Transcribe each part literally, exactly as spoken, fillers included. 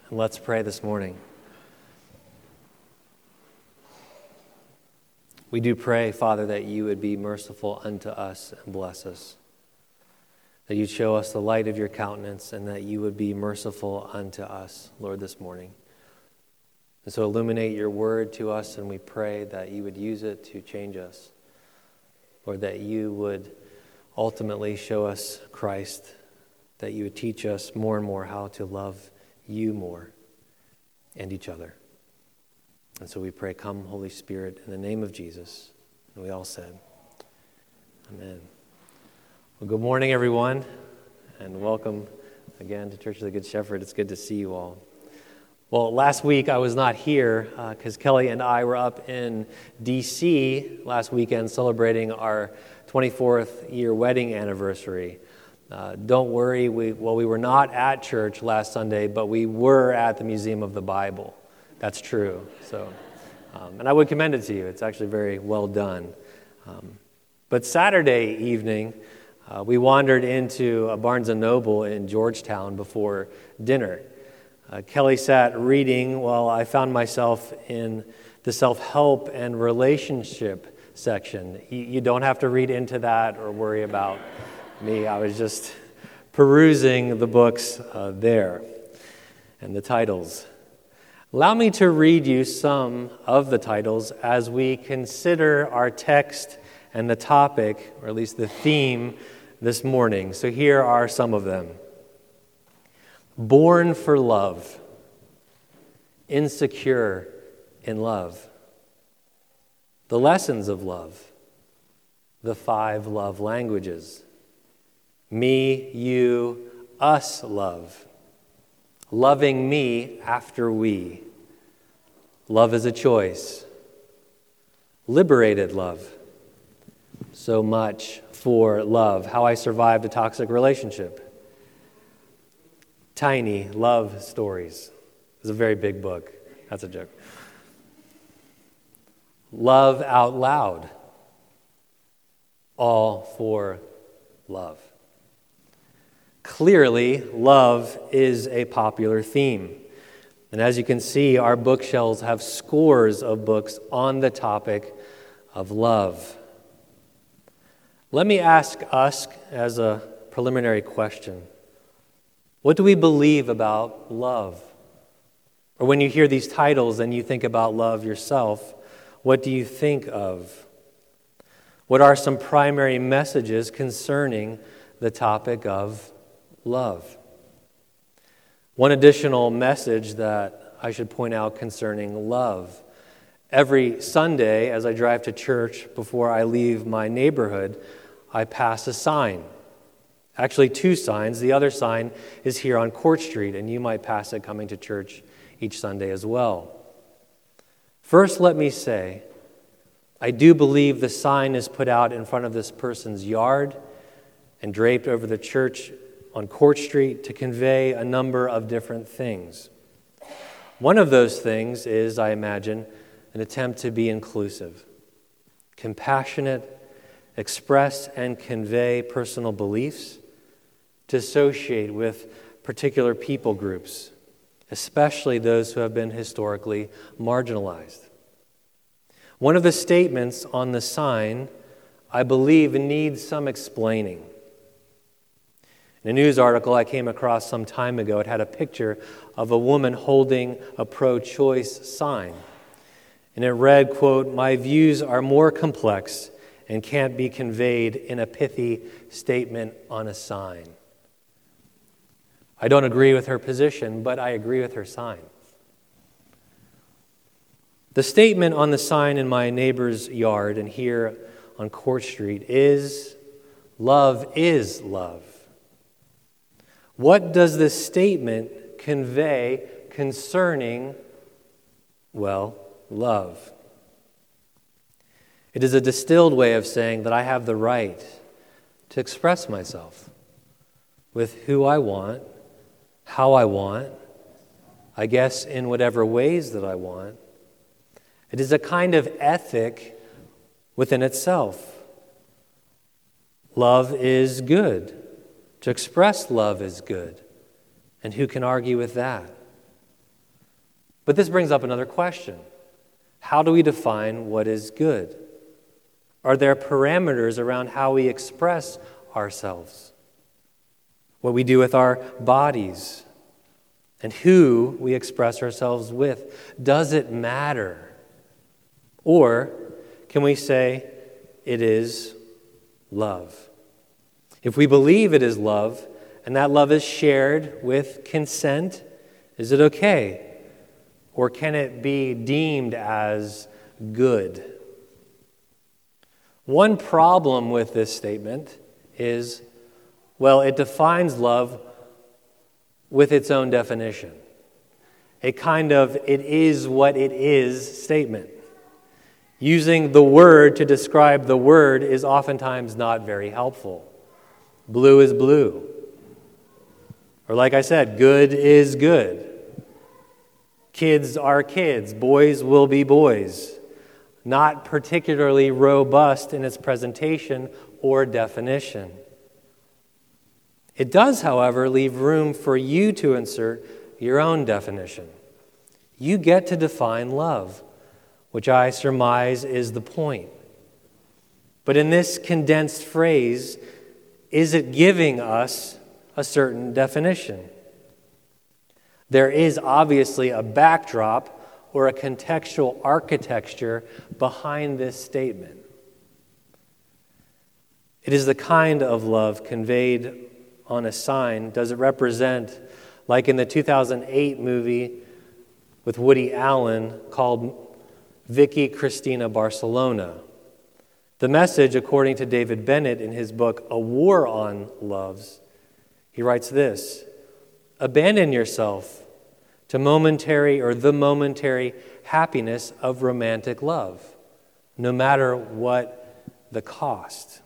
And let's pray this morning. We do pray, Father, that you would be merciful unto us and bless us. That you'd show us the light of your countenance and that you would be merciful unto us, Lord, this morning. And so illuminate your word to us, and we pray that you would use it to change us. Lord, that you would ultimately show us Christ, that you would teach us more and more how to love you more and each other. And so we pray, come, Holy Spirit, in the name of Jesus. And we all said, amen. Well, good morning, everyone, and welcome again to Church of the Good Shepherd. It's good to see you all. Well, last week I was not here because uh, Kelly and I were up in D C last weekend celebrating our twenty-fourth year wedding anniversary. Uh, don't worry, we well, we were not at church last Sunday, but we were at the Museum of the Bible. That's true. So, um, and I would commend it to you. It's actually very well done. Um, but Saturday evening, uh, we wandered into a Barnes and Noble in Georgetown before dinner. Uh, Kelly sat reading while I found myself in the self-help and relationship section. You, you don't have to read into that or worry about me. I was just perusing the books uh, there and the titles. Allow me to read you some of the titles as we consider our text and the topic, or at least the theme, this morning. So here are some of them. Born for Love, Insecure in Love, The Lessons of Love, The Five Love Languages, Me, You, Us Love, Loving Me After We, Love is a Choice, Liberated Love, So Much for Love, How I Survived a Toxic Relationship, Tiny Love Stories. It's a very big book. That's a joke. Love Out Loud. All for Love. Clearly, love is a popular theme. And as you can see, our bookshelves have scores of books on the topic of love. Let me ask us as a preliminary question. What do we believe about love? Or when you hear these titles and you think about love yourself, what do you think of? What are some primary messages concerning the topic of love? One additional message that I should point out concerning love. Every Sunday as I drive to church before I leave my neighborhood, I pass a sign. Actually, two signs. The other sign is here on Court Street, and you might pass it coming to church each Sunday as well. First, let me say, I do believe the sign is put out in front of this person's yard and draped over the church on Court Street to convey a number of different things. One of those things is, I imagine, an attempt to be inclusive, compassionate, express and convey personal beliefs, to associate with particular people groups, especially those who have been historically marginalized. One of the statements on the sign, I believe, needs some explaining. In a news article I came across some time ago, it had a picture of a woman holding a pro-choice sign. And it read, quote, "My views are more complex and can't be conveyed in a pithy statement on a sign." I don't agree with her position, but I agree with her sign. The statement on the sign in my neighbor's yard and here on Court Street is, love is love. What does this statement convey concerning, well, love? It is a distilled way of saying that I have the right to express myself with who I want, how I want, I guess in whatever ways that I want. It is a kind of ethic within itself. Love is good. To express love is good. And who can argue with that? But this brings up another question. How do we define what is good? Are there parameters around how we express ourselves? What we do with our bodies? And who we express ourselves with? Does it matter? Or can we say it is love? If we believe it is love, and that love is shared with consent, is it okay? Or can it be deemed as good? One problem with this statement is, well, it defines love with its own definition. A kind of "it is what it is" statement. Using the word to describe the word is oftentimes not very helpful. Blue is blue. Or like I said, good is good. Kids are kids. Boys will be boys. Not particularly robust in its presentation or definition. It does, however, leave room for you to insert your own definition. You get to define love, which I surmise is the point. But in this condensed phrase, is it giving us a certain definition? There is obviously a backdrop or a contextual architecture behind this statement. It is the kind of love conveyed on a sign. Does it represent, like in the two thousand eight movie with Woody Allen called Vicky Cristina Barcelona? The message, according to David Bennett in his book, A War on Loves, he writes this: abandon yourself to momentary or the momentary happiness of romantic love, no matter what the cost.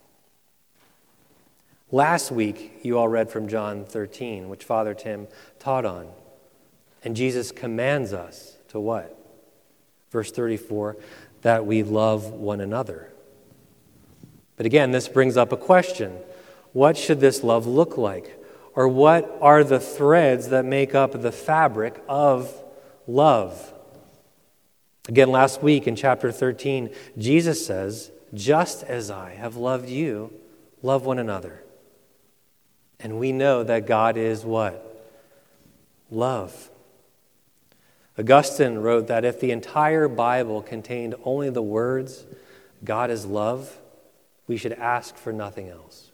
Last week, you all read from John thirteen, which Father Tim taught on. And Jesus commands us to what? Verse thirty-four, that we love one another. But again, this brings up a question. What should this love look like? Or what are the threads that make up the fabric of love? Again, last week in chapter thirteen, Jesus says, just as I have loved you, love one another. And we know that God is what? Love. Augustine wrote that if the entire Bible contained only the words, God is love, we should ask for nothing else.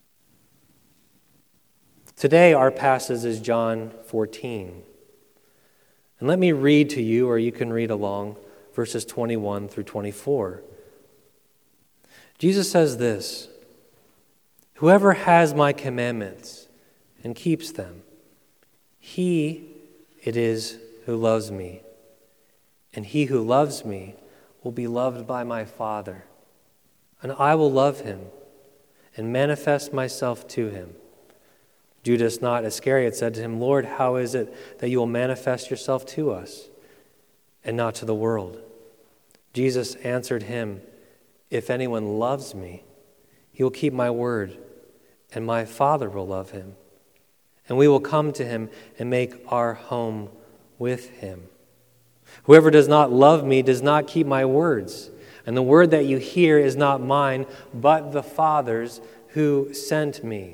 Today, our passage is John fourteen. And let me read to you, or you can read along, verses twenty-one through twenty-four. Jesus says this: whoever has my commandments and keeps them, he it is who loves me. And he who loves me will be loved by my Father. And I will love him and manifest myself to him. Judas, not Iscariot, said to him, Lord, how is it that you will manifest yourself to us and not to the world? Jesus answered him, if anyone loves me, he will keep my word, and my Father will love him. And we will come to him and make our home with him. Whoever does not love me does not keep my words. And the word that you hear is not mine, but the Father's who sent me.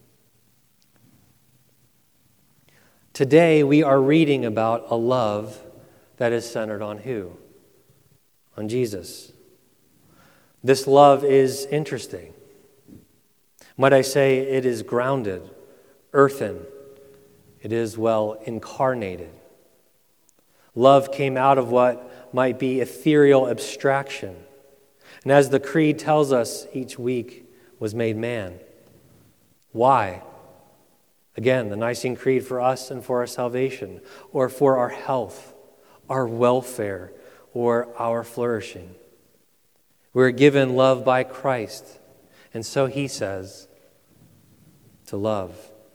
Today we are reading about a love that is centered on who? On Jesus. This love is interesting. Might I say it is grounded, earthen. It is, well, incarnated. Love came out of what might be ethereal abstraction. And as the Creed tells us each week, was made man. Why? Again, the Nicene Creed for us and for our salvation, or for our health, our welfare, or our flourishing. We're given love by Christ, and so he says to love.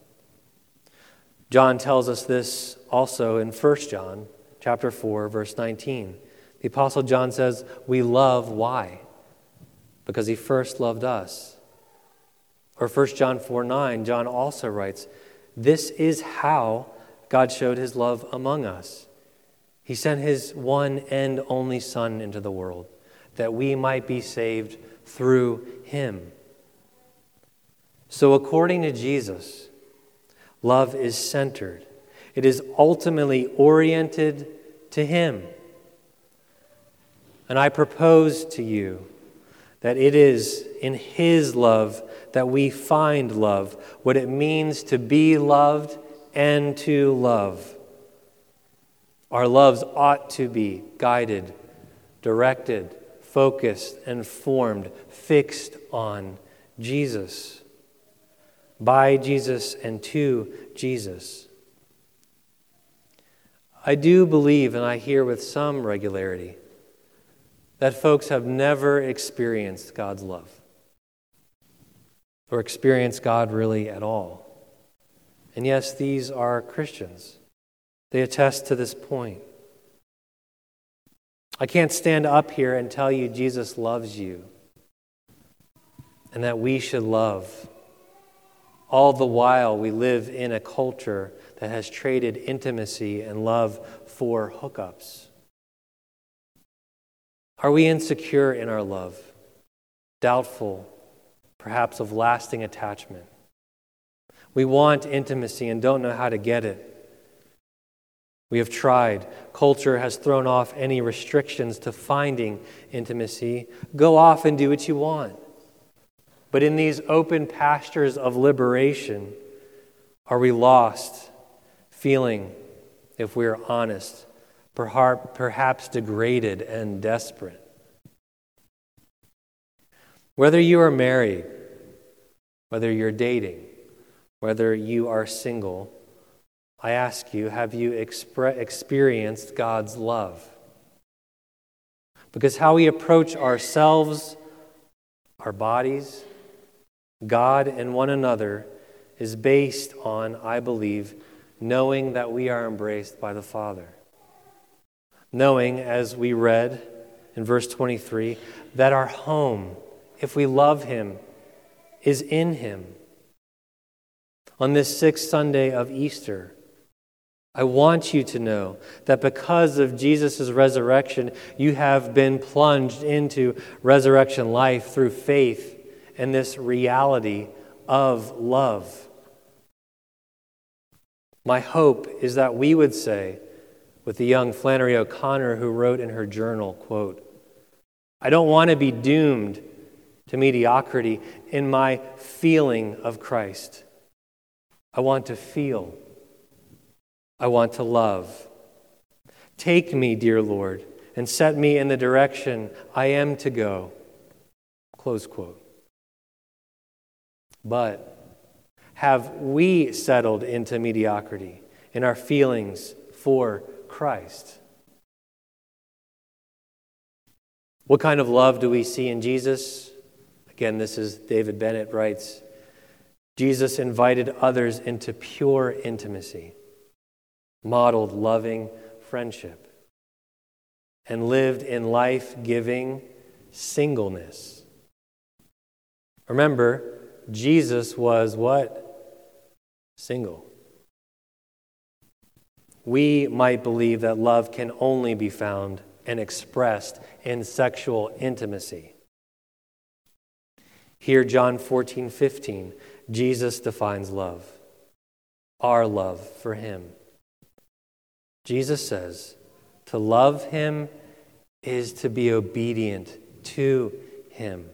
John tells us this also in First John chapter four, verse nineteen. The Apostle John says, we love, why? Because he first loved us. Or First John four nine, John also writes, this is how God showed his love among us. He sent his one and only Son into the world that we might be saved through him. So according to Jesus, love is centered. It is ultimately oriented to him. And I propose to you that it is in his love that we find love, what it means to be loved and to love. Our loves ought to be guided, directed, focused, and formed, fixed on Jesus, by Jesus and to Jesus. I do believe, and I hear with some regularity, that folks have never experienced God's love or experienced God really at all. And yes, these are Christians. They attest to this point. I can't stand up here and tell you Jesus loves you and that we should love. All the while we live in a culture that has traded intimacy and love for hookups. Are we insecure in our love? Doubtful, perhaps of lasting attachment? We want intimacy and don't know how to get it. We have tried. Culture has thrown off any restrictions to finding intimacy. Go off and do what you want. But in these open pastures of liberation, are we lost, feeling, if we're honest, perhaps degraded and desperate? Whether you are married, whether you're dating, whether you are single, I ask you, have you expre- experienced God's love? Because how we approach ourselves, our bodies, God, and one another is based on, I believe, knowing that we are embraced by the Father. Knowing, as we read in verse twenty-three, that our home, if we love him, is in him. On this sixth Sunday of Easter, I want you to know that because of Jesus' resurrection, you have been plunged into resurrection life through faith and this reality of love. My hope is that we would say, with the young Flannery O'Connor who wrote in her journal, quote, I don't want to be doomed to mediocrity in my feeling of Christ. I want to feel. I want to love. Take me, dear Lord, and set me in the direction I am to go. Close quote. But have we settled into mediocrity in our feelings for Christ? What kind of love do we see in Jesus? Again, this is David Bennett writes, Jesus invited others into pure intimacy, modeled loving friendship, and lived in life-giving singleness. Remember, Jesus was what? Single. We might believe that love can only be found and expressed in sexual intimacy. Here, John fourteen fifteen, Jesus defines love, our love for him. Jesus says, to love him is to be obedient to him.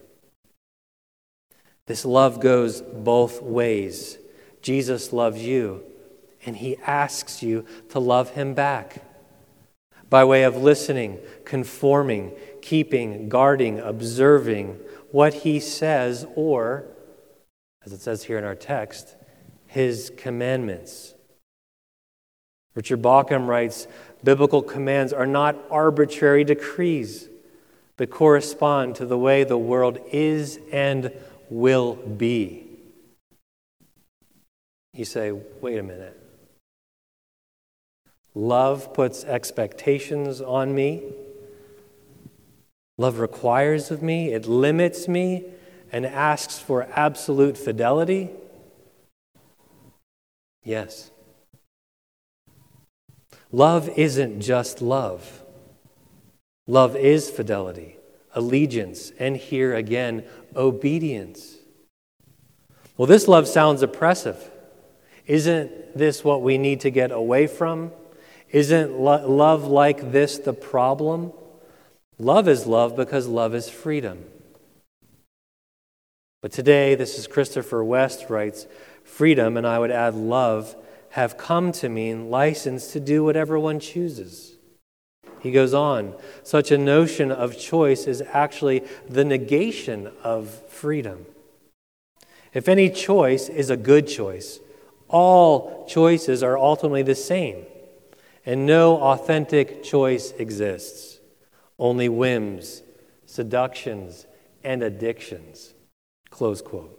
This love goes both ways. Jesus loves you, and he asks you to love him back by way of listening, conforming, keeping, guarding, observing what he says, or, as it says here in our text, his commandments. Richard Bauckham writes, biblical commands are not arbitrary decrees, but correspond to the way the world is and will be. You say, wait a minute. Love puts expectations on me. Love requires of me. It limits me and asks for absolute fidelity. Yes. Love isn't just love. Love is fidelity, allegiance, and here again, obedience. Well, this love sounds oppressive. Isn't this what we need to get away from? Isn't lo- love like this the problem? Love is love because love is freedom. But today, this is Christopher West writes, freedom, and I would add love, have come to mean license to do whatever one chooses. He goes on, such a notion of choice is actually the negation of freedom. If any choice is a good choice, all choices are ultimately the same, and no authentic choice exists. Only whims, seductions, and addictions. Close quote.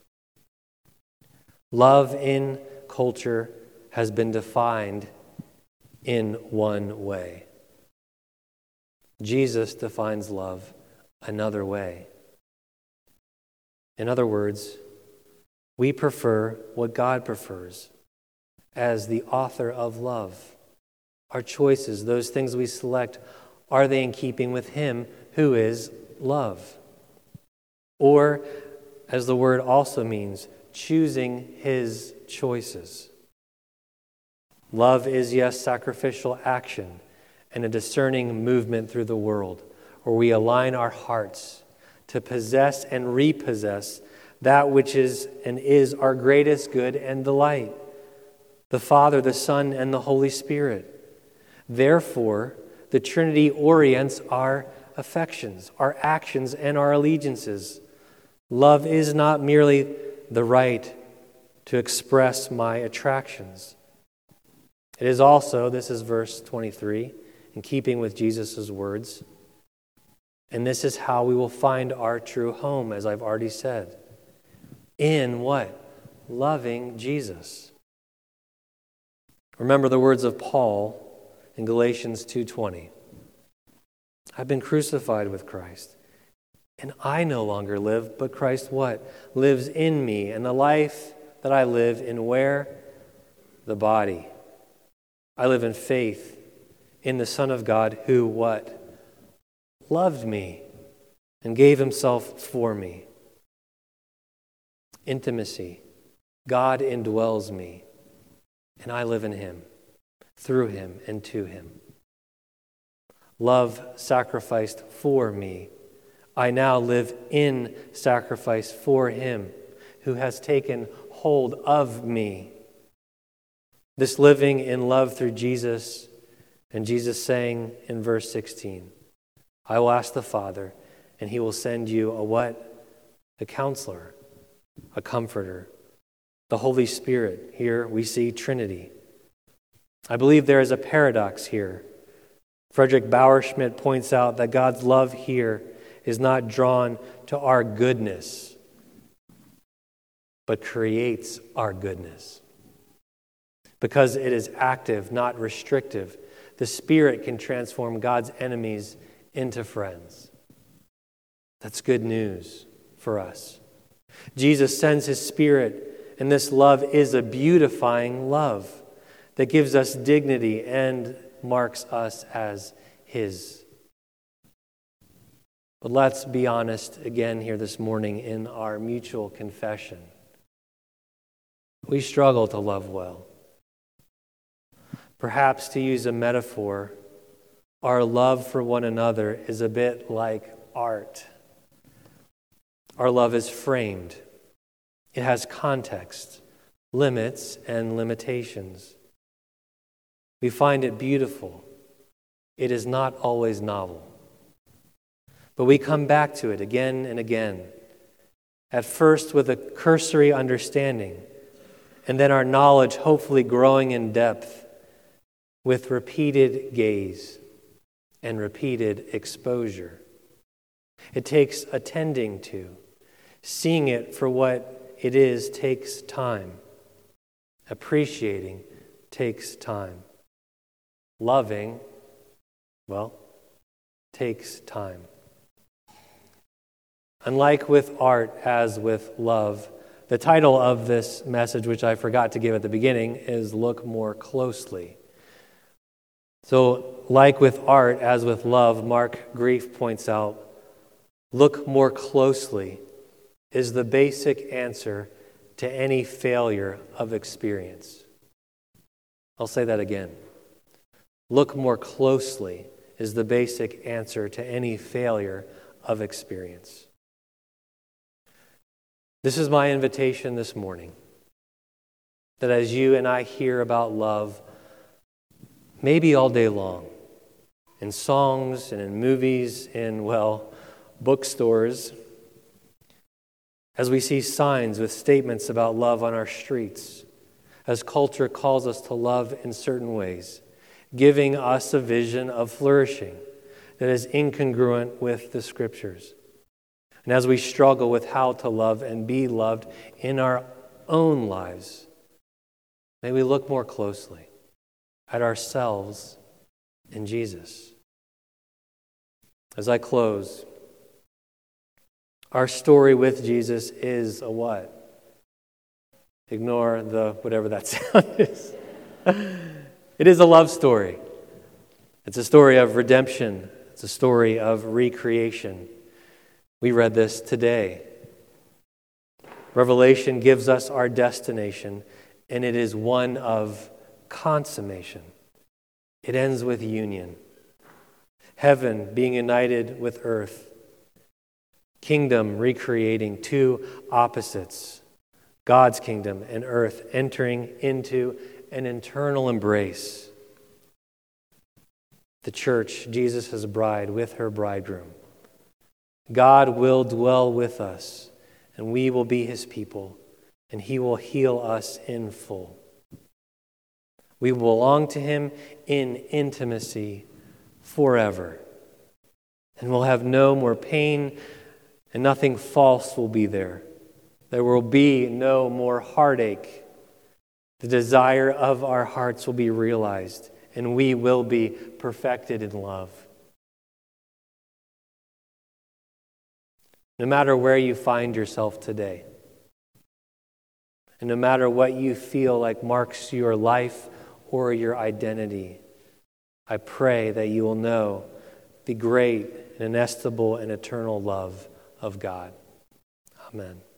Love in culture has been defined in one way. Jesus defines love another way. In other words, we prefer what God prefers as the author of love. Our choices, those things we select, are they in keeping with Him who is love? Or, as the word also means, choosing His choices. Love is, yes, sacrificial action and a discerning movement through the world, where we align our hearts to possess and repossess that which is and is our greatest good and delight, the Father, the Son, and the Holy Spirit. Therefore, the Trinity orients our affections, our actions, and our allegiances. Love is not merely the right to express my attractions. It is also, this is verse twenty-three, in keeping with Jesus' words, and this is how we will find our true home, as I've already said. In what? Loving Jesus. Remember the words of Paul in Galatians two twenty. I've been crucified with Christ, and I no longer live, but Christ what? Lives in me, and the life that I live in where? The body. I live in faith in the Son of God who what? Loved me and gave Himself for me. Intimacy. God indwells me, and I live in Him, through Him, and to Him. Love sacrificed for me. I now live in sacrifice for Him who has taken hold of me. This living in love through Jesus, and Jesus saying in verse sixteen, I will ask the Father, and He will send you a what? A counselor, a comforter, the Holy Spirit. Here we see Trinity. I believe there is a paradox here. Frederick Bauerschmidt points out that God's love here is not drawn to our goodness, but creates our goodness. Because it is active, not restrictive, the Spirit can transform God's enemies into friends. That's good news for us. Jesus sends His Spirit, and this love is a beautifying love that gives us dignity and marks us as His. But let's be honest again here this morning in our mutual confession. We struggle to love well. Perhaps, to use a metaphor, our love for one another is a bit like art. Our love is framed. It has context, limits, and limitations. We find it beautiful. It is not always novel. But we come back to it again and again, at first with a cursory understanding, and then our knowledge hopefully growing in depth with repeated gaze and repeated exposure. It takes attending to. Seeing it for what it is takes time. Appreciating takes time. Loving, well, takes time. Unlike with art, as with love, the title of this message, which I forgot to give at the beginning, is Look More Closely. So, like with art, as with love, Mark Grief points out, look more closely is the basic answer to any failure of experience. I'll say that again. Look more closely is the basic answer to any failure of experience. This is my invitation this morning, that as you and I hear about love, maybe all day long, in songs and in movies, in, well, bookstores, as we see signs with statements about love on our streets, as culture calls us to love in certain ways, giving us a vision of flourishing that is incongruent with the Scriptures. And as we struggle with how to love and be loved in our own lives, may we look more closely at ourselves in Jesus. As I close, our story with Jesus is a what? Ignore the whatever that sound is. It is a love story. It's a story of redemption. It's a story of recreation. We read this today. Revelation gives us our destination, and it is one of consummation. It ends with union. Heaven being united with earth. Kingdom recreating two opposites. God's kingdom and earth entering into an eternal embrace. The church, Jesus' bride, with her bridegroom. God will dwell with us, and we will be his people, and he will heal us in full. We belong to him in intimacy forever, and we'll have no more pain, and nothing false will be there. There will be no more heartache. The desire of our hearts will be realized, and we will be perfected in love. No matter where you find yourself today, and no matter what you feel like marks your life or your identity, I pray that you will know the great and inestimable and eternal love of God. Amen.